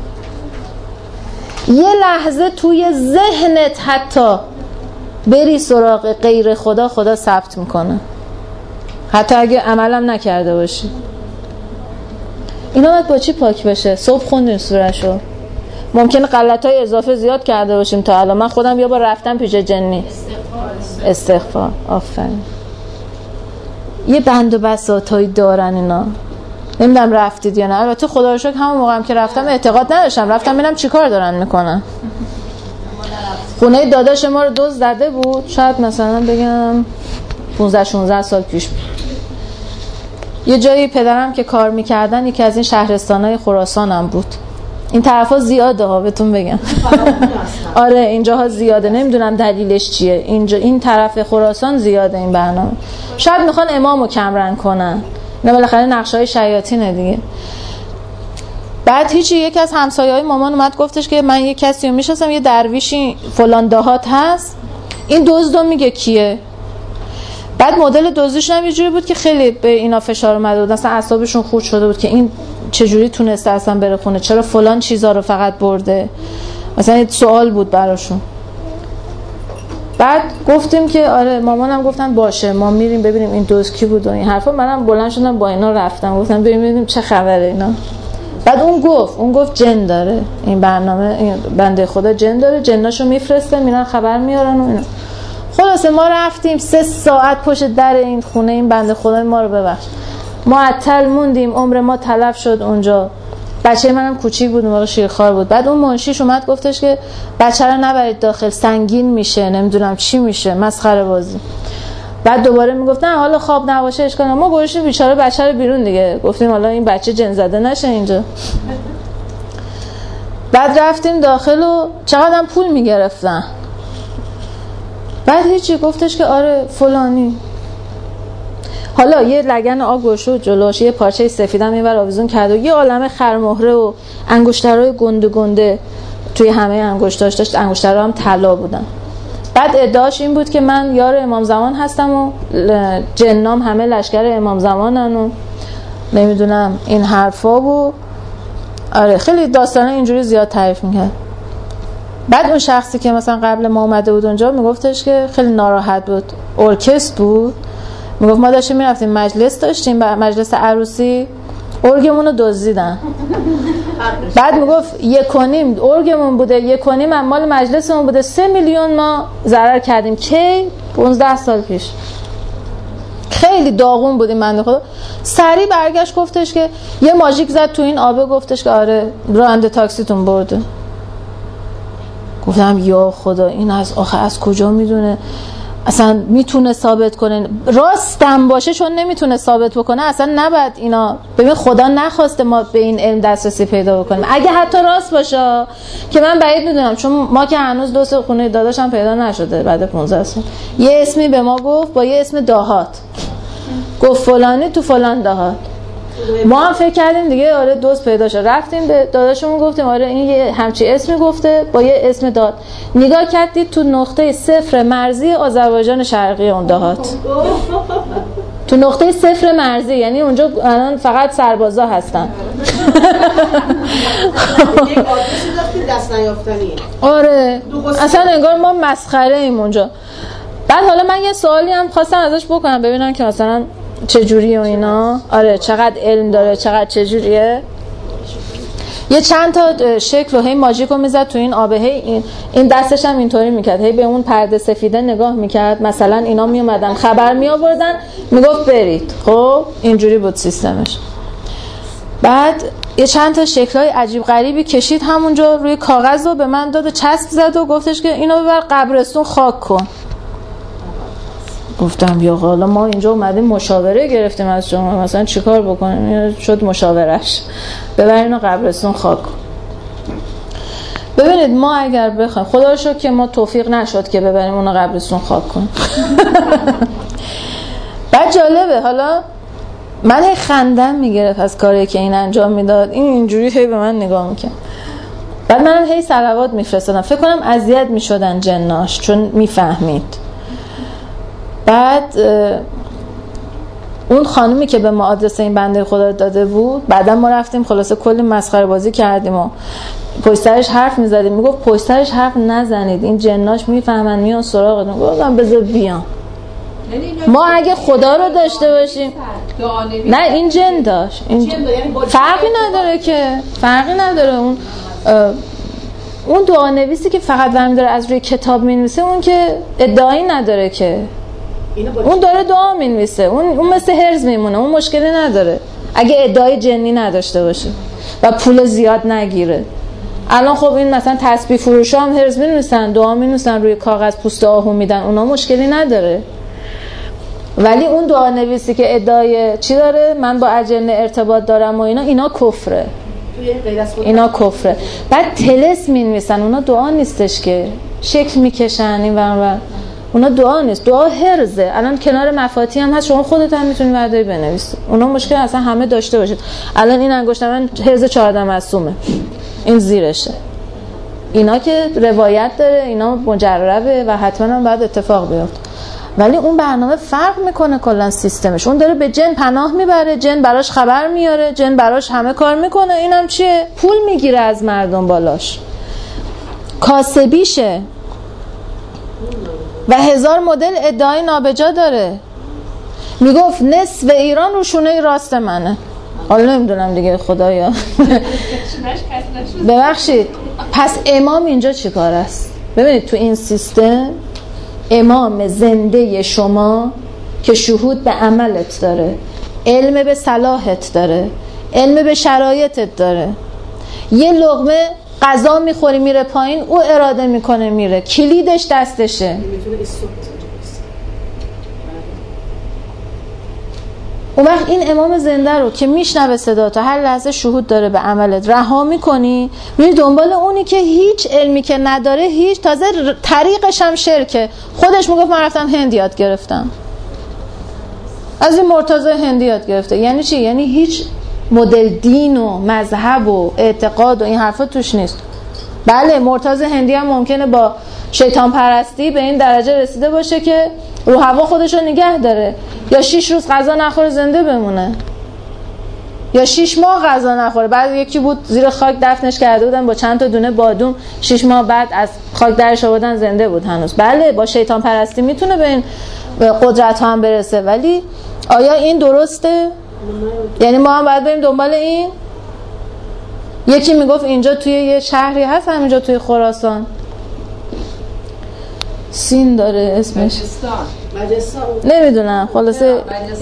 [SPEAKER 1] یه لحظه توی ذهنت حتی بری سراغ غیر خدا، خدا ثبت میکنه، حتی اگه عملم نکرده باشی. اینا باید با چی پاک بشه؟ صبح خوندیم سورهشو، ممکنه غلطای اضافه زیاد کرده باشیم تا الان. من خودم یه بار رفتم پیش جنی استغفار استغفار آفرین. یه بند و بساطایی دارن اینا، نمیدونم رفتید یا نه. البته خدا رو شکر همون موقعم که رفتم اعتقاد نداشتم، رفتم ببینم چیکار دارن میکنن. خونه داداش ما رو دزد زده بود، شاید مثلا بگم پانزده شانزده سال پیش بود. یه جایی پدرم که کار میکردن یکی از این شهرستانای خراسان هم بود. این طرفا زیاده ها بهتون بگم آره اینجاها زیاده، نمیدونم دلیلش چیه. اینجا این طرف خراسان زیاده این برنامه. شاید میخوان امامو کمرنگ کنن، نه بالاخره نقشه‌های شیاطینه دیگه. بعد هیچی، یکی از همسایه‌های مامان اومد گفتش که من یه کسی رو میشناسم، یه درویشی فلان دهات هست، این دزدو میگه کیه. بعد مدل دزدیش هم یه جوری بود که خیلی به اینا فشار اومده بود، اصلا اعصابشون خورد شده بود که این چجوری تونسته اصلا بره خونه، چرا فلان چیزا رو فقط برده، مثلا یه سوال بود براشون. بعد گفتیم که آره، مامانم گفتن باشه ما میریم ببینیم این دزد کی بود و این حرفا. منم بلند شدم با اینا رفتم، گفتم ببینیم چه خبره اینا. بعد اون گفت اون گفت جن داره این برنامه، این بنده خدا جن داره، جناشو میفرسته میرن خبر میارن و اینا. خلاصه ما رفتیم سه ساعت پشت در این خونه این بنده خدا ما رو ببخش معطل موندیم، عمر ما تلف شد اونجا. بچه منم کوچیک بود، موقع شیرخوار بود. بعد اون منشیش اومد گفتش که بچه رو نبرید داخل، سنگین میشه، نمیدونم چی میشه، مسخره بازی. بعد دوباره میگفتن حالا خواب نباشه اشکال نداره. ما گوشیم بیچاره بچه رو بیرون دیگه، گفتیم حالا این بچه جن زده نشه اینجا. بعد رفتیم داخل و چقدر هم پول میگرفتن. بعد هیچی، گفتش که آره فلانی. حالا یه لگن آب گوشو جلوش، یه پارچه سفیدم اینور آویزون کرد و یه عالمه خرمهره و انگشترهای گنده گنده توی همه انگشتاش داشت. انگشترها هم طلا بودن. بعد ادعاش این بود که من یار امام زمان هستم و جنام همه لشکر امام زمانن و نمیدونم این حرفا و آره خیلی داستانه اینجوری زیاد تعریف میکرد. بعد اون شخصی که مثلا قبل ما اومده بود اونجا میگفتش که خیلی ناراحت بود، ارکستر بود، میگفت ما داشتیم میرفتیم مجلس داشتیم، مجلس عروسی، ارگمون رو دزدیدن. بعد میگفت یک و نیم ارگمون بوده، یک و نیم مال مجلسمون بوده، سه میلیون ما ضرر کردیم. کی؟ پونزده سال پیش. خیلی داغون بودیم بنده خدا. سریع برگشت گفتش که یه ماژیک زد تو این آبه، گفتش که آره راننده تاکسیتون برده. گفتم یا خدا این از آخه از کجا میدونه اصلا میتونه ثابت کنه؟ راستم باشه چون نمیتونه ثابت بکنه اصلا نباید اینا. ببین خدا نخواسته ما به این علم دسترسی پیدا بکنیم. اگه حتی راست باشه که من بعید میدونم، چون ما که هنوز دو سه خونه داداشم پیدا نشده بعد پانزده سال. یه اسمی به ما گفت با یه اسم دهات، گفت فلانی تو فلان دهات. ما هم فکر کردیم دیگه آره دوست پیدا شد، رفتیم به داداشمون گفتیم آره این یه همچی اسمی گفته با یه اسم داد. نگاه کردید تو نقطه صفر مرزی آذربایجان شرقی اون دهات، تو نقطه صفر مرزی، یعنی اونجا الان فقط سربازا هستن.
[SPEAKER 4] یک آدرسی داشت که دست نیافتنیه.
[SPEAKER 1] آره اصلا انگار ما مسخره ایم اونجا. بعد حالا من یه سوالی هم خواستم ازش بکنم ببینم که مثلا چجوری و اینا، آره چقدر علم داره چقدر چجوریه. یه چند تا شکل و هی ماژیک رو میزد تو این آبه، هی این این دستش هم اینطوری میکرد، هی به اون پرده سفیده نگاه میکرد، مثلا اینا میومدن خبر میآوردن میگفت برید. خب اینجوری بود سیستمش. بعد یه چند تا شکلای عجیب غریبی کشید همونجا روی کاغذ و به من داد و چسب زد و گفتش که اینو ببر قبرستون خاک کن. گفتم یا حالا ما اینجا اومدیم مشاوره گرفتیم از شما، مثلا چیکار بکنیم؟ شد مشاورش ببرین اینو قبرستون خاک. ببینید ما اگر بخوایم، خدا رو شکر که ما توفیق نشد که ببریم اونو قبرستون خاک کنیم. بعد جالبه، حالا من هی خندم میگرفت از کاری که این انجام میداد، این اینجوری هی به من نگاه میکرد. بعد منم هی صلوات میفرستادم، فکر کنم اذیت میشدن جناش چون میفهمید. بعد اون خانومی که به ما آدرس این بنده خدا داده بود، بعدا ما رفتیم خلاصه کلی مسخره بازی کردیم و پشت سرش حرف میزدیم. میگفت پشت سرش حرف نزنید این جناش میفهمن میان سراغتون. گفتم بذار بیان. ما اگه خدا رو داشته باشیم، نه این جن داشت، این فرقی نداره که فرقی نداره. اون اون دعا نویسی که فقط برمی داره از روی کتاب مینویسه، اون که ادعایی نداره که، اون داره دعا مینویسه، اون اون مثل هرز میمونه، اون مشکلی نداره اگه ادعای جنی نداشته باشه و پول زیاد نگیره. الان خب این مثلا تسبیح فروشا هم هرز مینویسن، دعا مینویسن، روی کاغذ پوست آهو میدن، اونا مشکلی نداره. ولی اون دعا نویسی که ادعای چی داره، من با اجنه ارتباط دارم و اینا، اینا کفره، اینا کفره. بعد طلسم مینویسن، اونا دعا نیستش که، شکل میکشن این ور اون، اونا دعا نیست، دعا هرزه. الان کنار مفاتی هم هست، شما خودت هم میتونی برداری بنویسی. اونا مشکل اصلا همه داشته باشید. الان این انگشت من هرز چهارده معصومه، این زیرشه. اینا که روایت داره، اینا مجربه و حتما هم باید اتفاق بیفته. ولی اون برنامه فرق میکنه کلا سیستمش. اون داره به جن پناه میبره، جن براش خبر میاره، جن براش همه کار میکنه. اینم چیه؟ پول میگیره از مردم بالاش، کاسبیشه و هزار مدل ادعای نابجا داره. میگفت نصف ایران روشونه راست منه. حالا نمیدونم دیگه خدایا. ببخشید، پس امام اینجا چی کار است؟ ببینید تو این سیستم امام زنده شما که شهود به عملت داره، علم به صلاحت داره، علم به شرایطت داره. یه لقمه غذا میخوری میره پایین، او اراده میکنه میره، کلیدش دستشه. اون وقت این امام زنده رو که میشنوه صدا تا هر لحظه شهود داره به عملت رها میکنی، میری دنبال اونی که هیچ علمی که نداره، هیچ تازه طریقش هم شرکه. خودش میگفت من رفتم هند یاد گرفتم، از این مرتضی هندی یاد گرفته. یعنی چی؟ یعنی هیچ مدل دین و مذهب و اعتقاد و این حرفا توش نیست. بله مرتضی هندی هم ممکنه با شیطان پرستی به این درجه رسیده باشه که رو هوا خودشو نگه داره، یا شیش روز غذا نخوره زنده بمونه، یا شیش ماه غذا نخوره. بعد یکی بود زیر خاک دفنش کرده بودن با چند تا دونه بادوم، شیش ماه بعد از خاک درش آوردن زنده بود هنوز. بله با شیطان پرستی میتونه به این قدرت ها هم برسه، ولی آیا این درسته؟ یعنی ما هم باید بریم دنبال این؟ یکی میگفت اینجا توی یه شهری هست همینجا توی خراسان، سین داره اسمش، نمیدونم خلاصه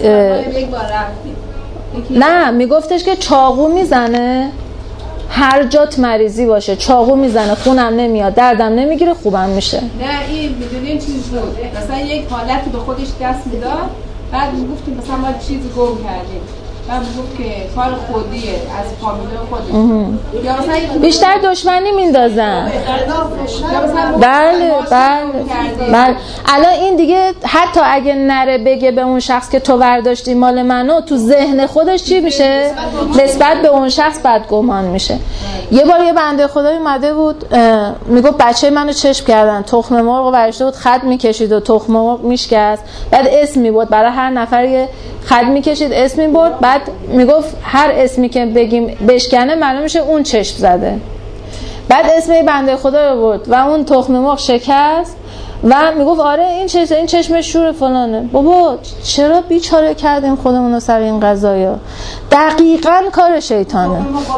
[SPEAKER 1] نه میگفتش که چاقو میزنه هر جات مریضی باشه، چاقو میزنه خونم نمیاد، دردم نمیگیره، خوبم میشه.
[SPEAKER 5] نه این میدونین چیز بود، مثلا یک حالتی به خودش دست میداد، بعد میگفتیم مثلا ما چیزی گم کردیم، بعد میگفت که کار خودیه از فامیل خودش، یا مثلا
[SPEAKER 1] بیشتر دشمنی میندازن. بله بله بله. الان این دیگه حتی اگه نره بگه به اون شخص که تو برداشتی مال منو، تو ذهن خودش چی میشه؟ نسبت به اون شخص بدگمان میشه. یه بار یه بنده خدایی اومده بود میگفت بچه منو چشم کردن، تخم مرغ ورشته بود، خط میکشید و تخم مرغ میشکست، بعد اسم میبرد برای هر نفر یه خط میکشید اسم میبرد، بعد میگفت هر اسمی که بگیم بشکنه معلوم میشه اون چشم زده. بعد اسم بنده خدا رو برد و اون تخم مرغ شکست و میگفت آره این چشم این چشمش شور فلانه. بابا چرا بیچاره کردیم خودمون رو سر این قضایا؟ دقیقاً کار شیطانه.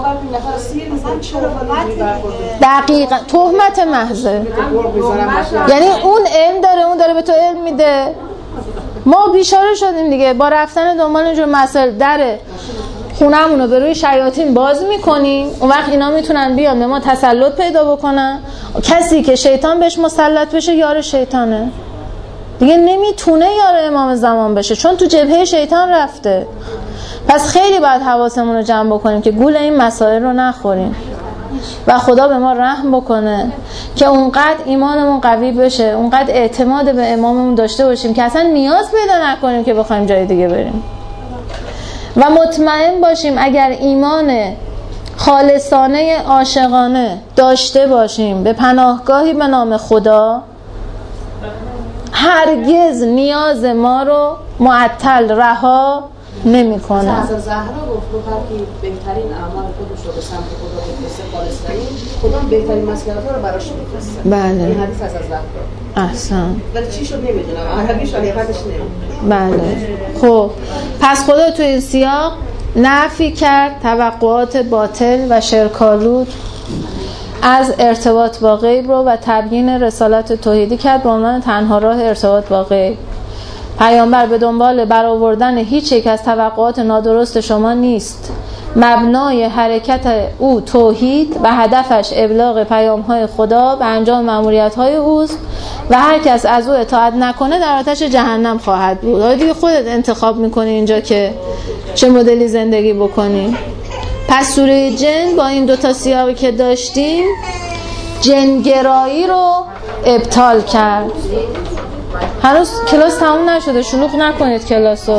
[SPEAKER 1] دقیقاً تهمت محضه. یعنی اون علم داره، اون داره به تو علم میده. ما بیچاره شدیم دیگه با رفتن دنبال اینجور مسائل. در خونمون رو به روی شیاطین باز میکنیم، اون وقت اینا میتونن بیان به ما تسلط پیدا بکنن. کسی که شیطان بهش مسلط بشه یار شیطانه دیگه، نمیتونه یار امام زمان بشه چون تو جبهه شیطان رفته. پس خیلی باید حواسمون رو جمع بکنیم که گول این مسائل رو نخوریم و خدا به ما رحم بکنه که اونقدر ایمانمون قوی بشه، اونقدر اعتماد به اماممون داشته باشیم که اصلا نیاز پیدا نکنیم که بخوایم جای دیگه بریم و مطمئن باشیم اگر ایمان خالصانه عاشقانه داشته باشیم به پناهگاهی به نام خدا، هرگز نیاز ما رو معطل رها نمی کنه.
[SPEAKER 4] از زهرا گفت که بهترین اعمال خودش رو به سمت خدا بفرسته، خالص‌ترین، خدا بهترین مسئله‌ها رو براش میفرسته.
[SPEAKER 1] بله.
[SPEAKER 4] این حدیث از زهرا.
[SPEAKER 1] احسن.
[SPEAKER 4] ولی چی شد نمیدونم. عربیش ولی حقیقتش نمیدونم.
[SPEAKER 1] بله. خب پس خدا تو این سیاق نفی کرد توقعات باطل و شرک‌آلود از ارتباط با غیب رو و تبیین رسالت توحیدی کرد به عنوان تنها راه ارتباط با غیب. پیامبر به دنبال برآوردن هیچ یک از توقعات نادرست شما نیست. مبنای حرکت او توحید و هدفش ابلاغ پیام‌های خدا و انجام مأموریت‌های اوست و هر کس از او اطاعت نکنه در آتش جهنم خواهد بود. حالا دیگه خودت انتخاب می‌کنی اینجا که چه مدلی زندگی بکنی. پس سوره جن با این دوتا سیاقی که داشتیم جنگرایی رو ابطال کرد. هنوز کلاس تموم نشده، شلوغ نکنید کلاسو.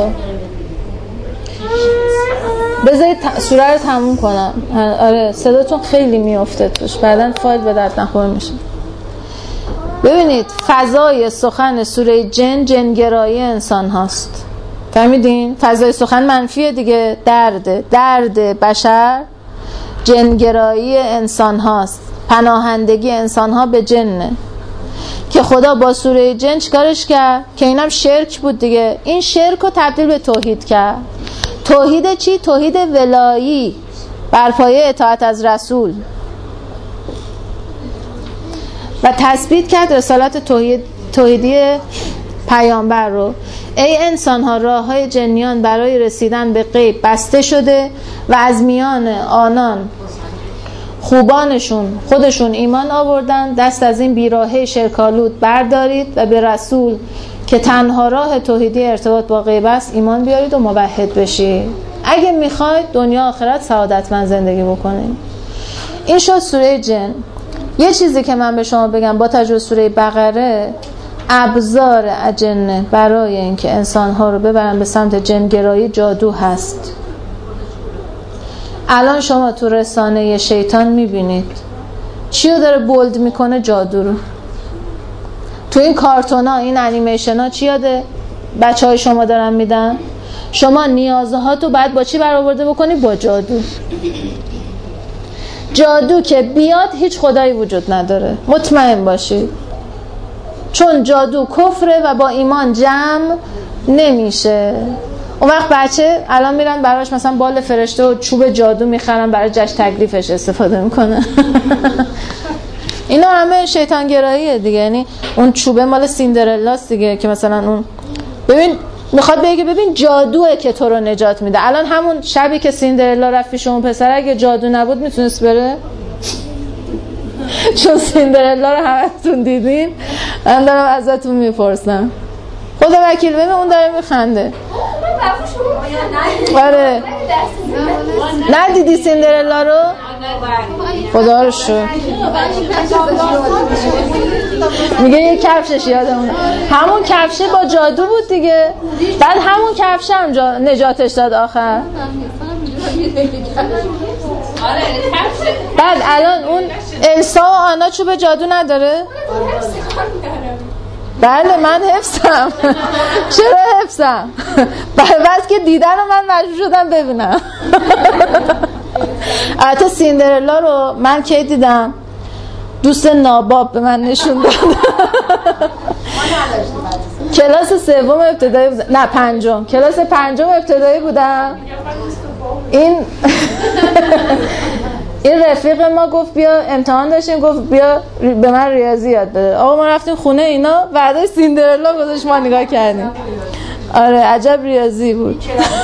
[SPEAKER 1] بذارید سوره رو تموم کنم. آره صداتون خیلی میافته توش، بعدن فایل به درد نخور میشه. ببینید فضای سخن سوره جن جنگرایی انسان هاست. فهمیدین؟ فضای سخن منفیه دیگه، درد درد بشر جنگرایی انسان هاست، پناهندگی انسان ها به جنه که خدا با سوره جن چیکارش کرد؟ که اینم شرک بود دیگه، این شرک رو تبدیل به توحید کرد. توحید چی؟ توحید ولایی بر پایه اطاعت از رسول و تثبیت کرد رسالت توحید توحیدی پیامبر رو. ای انسان ها، راه های جنیان برای رسیدن به غیب بسته شده و از میان آنان خوبانشون خودشون ایمان آوردن. دست از این بیراهه شرک‌آلود بردارید و به رسول که تنها راه توحیدی ارتباط با غیب است ایمان بیارید و موحد بشید اگه میخواید دنیا آخرت سعادتمند زندگی بکنید. این شد سوره جن. یه چیزی که من به شما بگم، با توجه سوره بقره ابزار اجنه برای اینکه انسان‌ها رو ببرن به سمت جنگرایی جادو هست. الان شما تو رسانه شیطان میبینید چی رو داره بولد میکنه؟ جادو رو. تو این کارتونا، این انیمیشنا چی یاده بچه های شما دارن میدن؟ شما نیازهاتو باید با چی برآورده بکنی؟ با جادو. جادو که بیاد هیچ خدایی وجود نداره، مطمئن باشید، چون جادو کفره و با ایمان جمع نمیشه. اون وقت بچه الان میرن براش مثلا بال فرشته و چوب جادو میخرن برای جشن تکلیفش استفاده میکنه. اینا همه شیطان گراییه دیگه. یعنی اون چوبه مال سیندرلاست دیگه، که مثلا اون ببین میخواد بگه ببین جادوئه که تو رو نجات میده. الان همون شبی که سیندرلا رفت پیش اون پسر، اگه جادو نبود میتونست بره؟ چون سیندرلا رو همتون دیدین، من دارم ازتون میپرسم. خدا وکیل ببین اون داره میخنده. آره ندیدی سیندرلا رو؟ خدا رو شکر. میگه یه کفشش یادمونه، همون کفشه با جادو بود دیگه. بعد همون کفشه هم جا... نجاتش داد آخر. بعد الان اون السا و آنا چوب جادو نداره؟ بله من حفظم. چرا حفظم؟ بس که دیدن و من مجبور شدم ببینم. البته سیندرلا رو من کی دیدم؟ دوست ناباب به من نشون داد. کلاس سوم ابتدایی بودم، نه پنجم، کلاس پنجم ابتدایی بودم. این این رفیق ما گفت بیا امتحان داشتیم، گفت بیا به من ریاضی یاد بده. آقا ما رفتیم خونه اینا، بعد سیندرلا گذاشت ما نگاه کردیم. آره عجب ریاضی بود.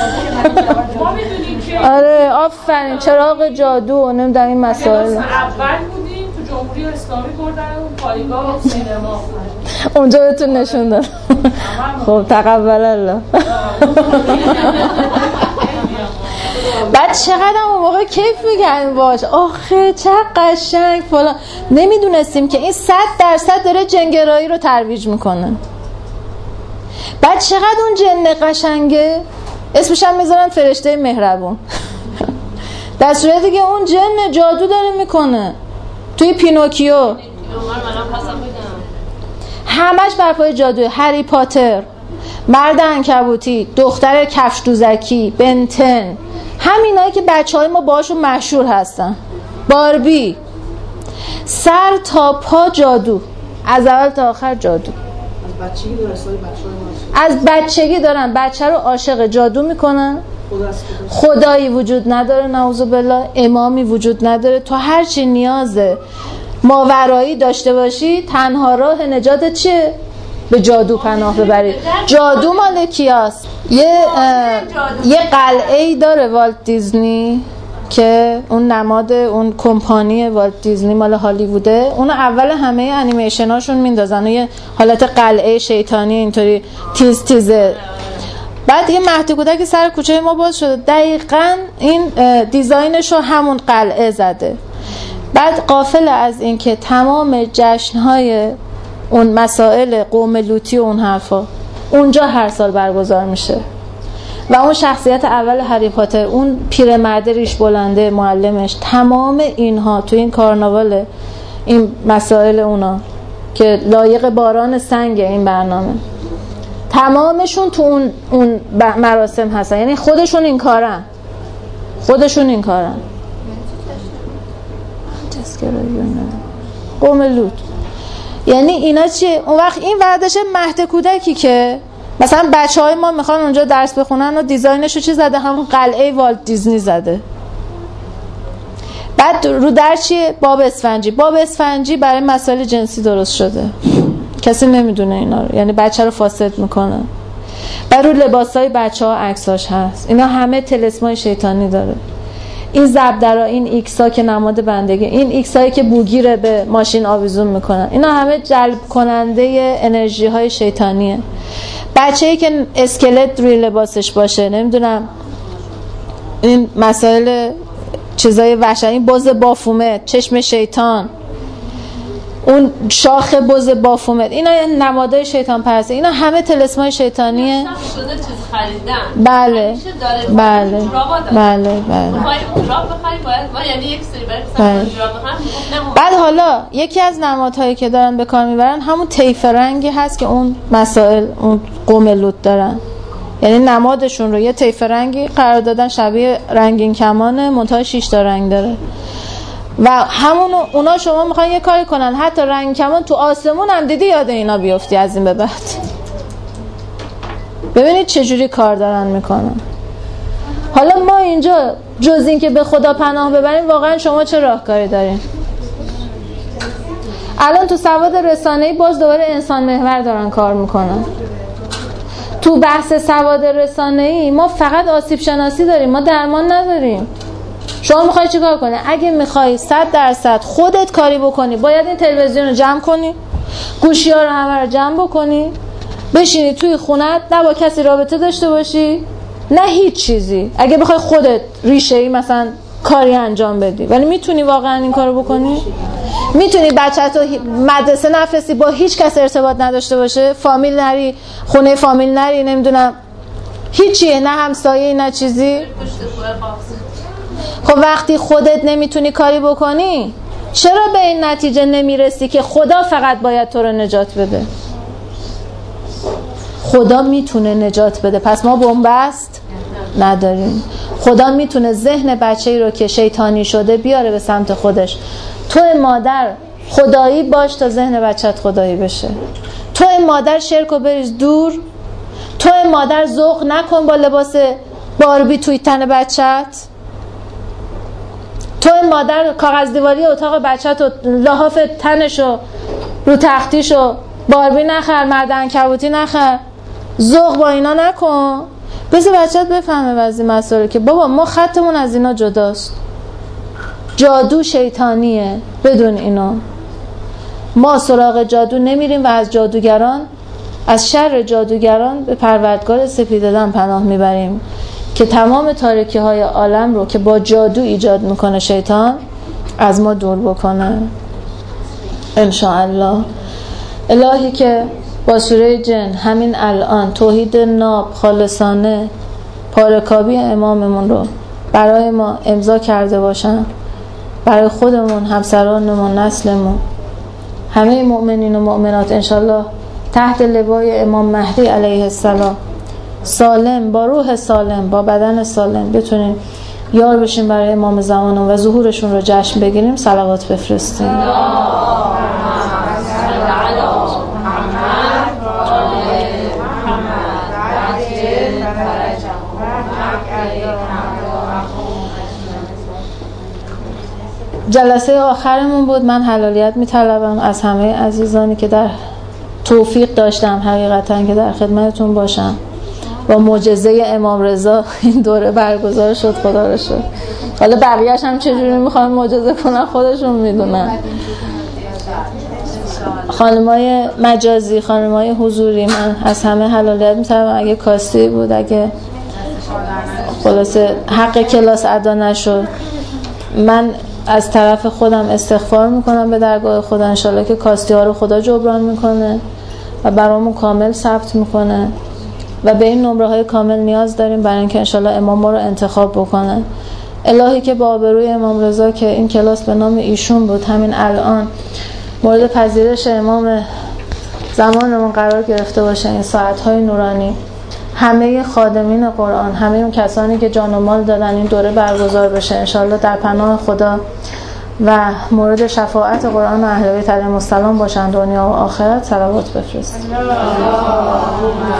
[SPEAKER 1] آره آفرین، چراغ جادو و نمیدونم این مسائل.
[SPEAKER 6] اول بودیم تو جمهوری اسلامی، بردن اون پایگاه سینما
[SPEAKER 1] اونجا بهتون نشون داد. خب تقبل الله. بعد چقدر اون موقع کیف می‌کردیم باش، آخه چه قشنگ فلان. نمیدونستیم که این صد درصد داره جنگرایی رو ترویج میکنه. بعد چقدر اون جن قشنگه، اسمش هم میذارن فرشته مهربون. در صورتی که اون جن جادو داره میکنه. توی پینوکیو همش بر پای جادو. هری پاتر، مرد عنکبوتی، دختر کفش دوزکی، بنتن، همینایی که بچهای ما باشون مشهور هستن، باربی، سر تا پا جادو، از اول تا آخر جادو.
[SPEAKER 4] از بچگی دارن
[SPEAKER 1] از بچگی دارن بچه رو عاشق جادو میکنن. خدایی وجود نداره، نعوذ بالله، امامی وجود نداره. تو هر چی نیاز ماورایی داشته باشی، تنها راه نجات چیه؟ به جادو پناه ببرید. جادو مال کیاست؟ یه یه قلعه‌ای داره والت دیزنی که اون نماد اون کمپانی والت دیزنی مال هالیووده. اون اول همه انیمیشناشون میندازن یه حالت قلعه شیطانی اینطوری تیز تیزه. بعد یه مهد کودک سر کوچه ما باز شده، دقیقاً این دیزاینشو همون قلعه زده. بعد غافل از این که تمام جشن‌های اون مسائل قوم لوطی و اون حرفا اونجا هر سال برگزار میشه و اون شخصیت اول هری پاتر، اون پیرمرد ریش بلنده معلمش، تمام اینها تو این کارناوال این مسائل اونا که لایق باران سنگ این برنامه، تمامشون تو اون اون مراسم هستن. یعنی خودشون این کارن خودشون این کارن قوم لوط. یعنی اینا چیه؟ اون وقت این وردش مهد کودکی که مثلا بچه های ما میخوان اونجا درس بخونن و دیزاینشو چی زده؟ همون قلعه والت دیزنی زده. بعد رو در چیه؟ باب اسفنجی. باب اسفنجی برای مسائل جنسی درست شده، کسی نمیدونه اینا رو، یعنی بچه رو فاسد میکنه. بعد رو لباسای بچه ها عکساش هست. اینا همه طلسمای شیطانی داره. این ضربدرا، این ایکس ها که نماد بندگی، این ایکس هایی که بوگیره به ماشین آویزون میکنن، اینا همه جلب کننده انرژی های شیطانیه. بچه‌ای که اسکلت روی لباسش باشه، نمیدونم این مسائل چیزای وحشت، این بز بافومه، چشم شیطان، اون شاخ بز بافومت، اینا نمادهای شیطان پرسته، اینا همه طلسمای شیطانیه.
[SPEAKER 6] شده چیز خریدن.
[SPEAKER 1] بله بله بله بله
[SPEAKER 6] اون راه بخری باید ما یعنی یک سری برای مثلا جوراب بخریم.
[SPEAKER 1] بعد حالا یکی از نمادهایی که دارن به کار میبرن همون طیف رنگی هست که اون مسائل اون قوم لوط دارن، یعنی نمادشون رو یه طیف رنگی قرار دادن شبیه رنگین کمانه منتها شش تا رنگ داره و همون اونا شما میخوان یه کاری کنن حتی رنگ کمان تو آسمون هم دیدی یاد اینا بیفتی از این به بعد. ببینید چجوری کار دارن میکنن. حالا ما اینجا جز این که به خدا پناه ببریم واقعا شما چه راهکاری دارین؟ الان تو سواد رسانه‌ای باز دوباره انسان محور دارن کار میکنن. تو بحث سواد رسانه‌ای ما فقط آسیب شناسی داریم، ما درمان نداریم. شما میخوای چی کار کنی؟ اگه میخوای صد درصد خودت کاری بکنی باید این تلویزیون رو جمع کنی، گوشی ها رو همه رو جمع بکنی، بشینی توی خونت، نه با کسی رابطه داشته باشی نه هیچ چیزی. اگه بخوای خودت ریشه‌ای مثلا کاری انجام بدی، ولی میتونی واقعا این کارو بکنی؟ میتونی بچه‌تو مدرسه نفرستی، با هیچ کس ارتباط نداشته باشه، فامیل نری، خونه فامیل نری، نمیدونم هیچیه، نه همسایه نه چیزی. خب وقتی خودت نمیتونی کاری بکنی چرا به این نتیجه نمیرسی که خدا فقط باید تو رو نجات بده؟ خدا میتونه نجات بده، پس ما بنبست نداریم. خدا میتونه ذهن بچه‌ای رو که شیطانی شده بیاره به سمت خودش. تو مادر خدایی باش تا ذهن بچت خدایی بشه. تو مادر شرکو بریز دور. تو مادر ذوق نکن با لباس باربی توی تن بچت. تو مادر کاغذ دیواری اتاق بچت و لحاف تنشو رو تختیشو باربی نخر، مرد عنکبوتی نخر، ذوق با اینا نکن. بذار بچت بفهمه بعضی مسائل که بابا ما خطمون از اینا جداست. جادو شیطانیه، بدون اینا ما سراغ جادو نمیریم و از جادوگران، از شر جادوگران به پروردگار سپیددم پناه میبریم که تمام تاریکی های عالم رو که با جادو ایجاد میکنه شیطان از ما دور بکنه انشاءالله. الهی که با سوره جن همین الان توحید ناب خالصانه پارکابی اماممون رو برای ما امضا کرده باشن، برای خودمون، همسرانمون، نسلمون، همه مؤمنین و مؤمنات انشالله تحت لوای امام مهدی علیه السلام سالم، با روح سالم، با بدن سالم بتونیم یار بشیم برای امام زمانمون و ظهورشون رو جشن بگیریم. صلوات بفرستیم. جلسه آخرمون بود. من حلالیت میطلبم از همه عزیزانی که در توفیق داشتم حقیقتا که در خدمتتون باشم. با معجزه امام رضا این دوره برگزار شد، خدا رو شکر. حالا بقیه‌اش هم چجوری میخوان معجزه کنن خودشون میدونن. خانمای مجازی، خانمای حضوری، من از همه حلالیت میطلبم. اگه کاستی بود، اگه خلاصه حق کلاس ادا نشد، من از طرف خودم استغفار میکنم به درگاه خدا. انشالله که کاستی ها رو خدا جبران میکنه و برامون کامل ثبت میکنه و به این نمره های کامل نیاز داریم برای اینکه انشالله امام ما رو انتخاب بکنه. الهی که با آبروی امام رضا که این کلاس به نام ایشون بود همین الان مورد پذیرش امام زمانمون قرار گرفته باشه، این ساعت‌های نورانی، همه خادمین قرآن، همه اون کسانی که جان و مال دادن این دوره برگزار بشه انشالله در پناه خدا و مورد شفاعت قرآن و اهل بیت علیهم السلام باشن دنیا و آخرت. صلوات بفرست.